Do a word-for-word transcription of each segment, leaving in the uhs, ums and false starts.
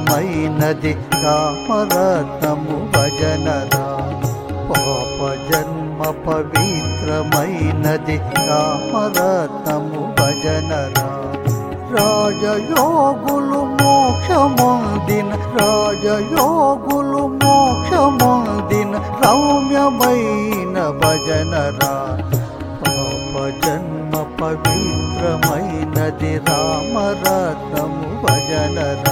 పవిత్రమైనది రామరత్నము భజనరా. పాప జన్మ పవిత్రమైనది రామరత్నము భజనరా. రాజయోగులు మోక్షమొందిన రాజయోగులు మోక్షమొందిన రౌమ్యమైన భజనరా. పాప జన్మ పవిత్రమైనది రామరత్నము భజనరా.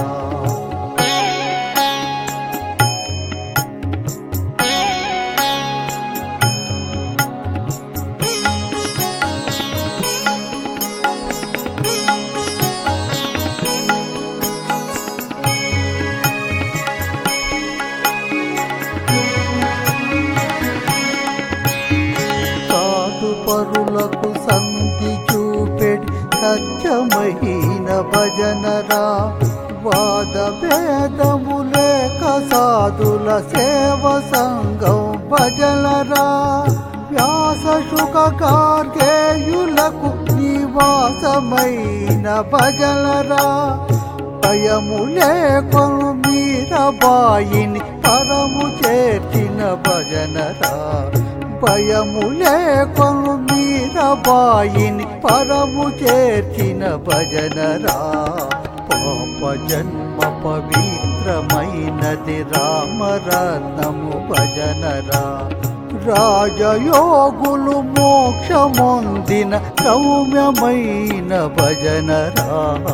పరులకు సంధి చూపెడి సత్యమైన భజనరా. వాద భేదములేక సాధుల సేవ సంగం భజనరా. వ్యాస శుక గార్గేయులకు నివాసమైన భజనరా. భయము లేకొను మీరబాయిని పరము చేర్చిన భజనరా. భయము లేకొను మీరబాయిని పరము చేర్చిన భజనరా. పాప జన్మ పవిత్రమైనది రామరత్నము భజనరా. రాజయోగులు మోక్షమొందిన సౌమ్యమైన భజనరా.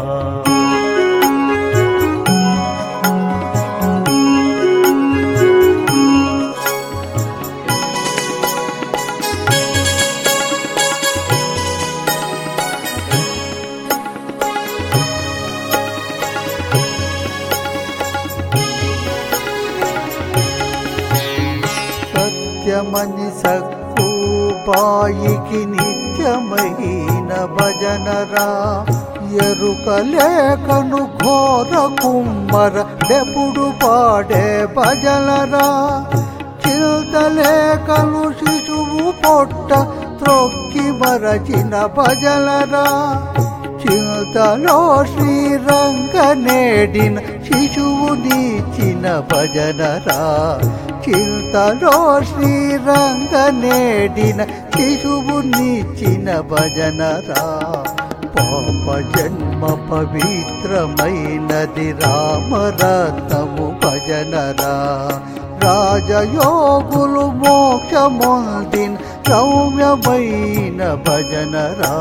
నిత్యమని సక్కుబాయికి నిత్యమైన భజనరా. ఎరుక లేకను ఘోర కుమ్మర డెపుడు పాడే భజనరా. చిల్త లేకను శిశువు పొట్ట త్రొక్కి మరచిన భజనరా. చింతలో శ్రీరంగ నేడిన శిశువు నీచిన భజనరా. చింతలో శ్రీరంగ నేడిన శిశువు నీచిన భజనరా. పాప జన్మ పవిత్రమైనది రామరత్నము భజనరా. రాజయోగులు మోక్షమొందిన సౌమ్యమైన భజనరా.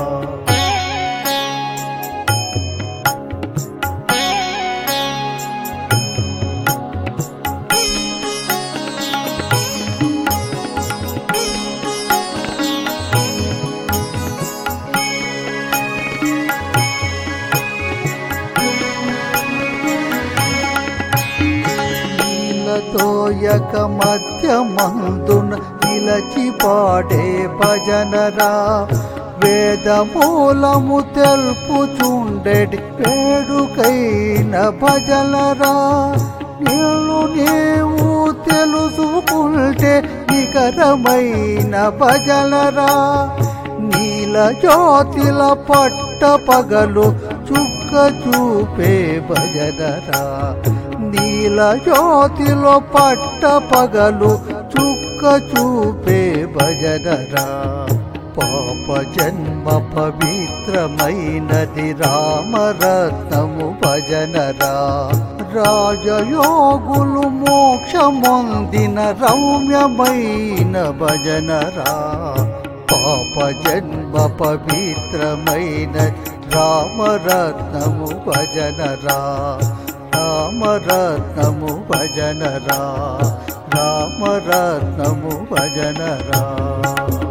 తోయక మధ్యమందున నిలచి పాడే భజనరా. వేదమూలము తెలుపుచుండెడి వేడుకైన భజనరా. నిన్ను నీవు తెలుసుకుంటే నికరమైన భజనరా. నీల జ్యోతిల పట్ట పగలు చుక్క చూపే భజనరా. నీల జ్యోతిలో పట్ట పగలు చుక్క చూపే భజనరా. పాప జన్మ పవిత్రమైనది రామరత్నము భజనరా. రాజయోగులు మోక్షమొందిన రౌమ్యమైన భజనరా. పాప జన్మ పవిత్రమైన రామరత్నము భజనరా. రామరత్నము భజనరా. రామరత్నము భజనరా.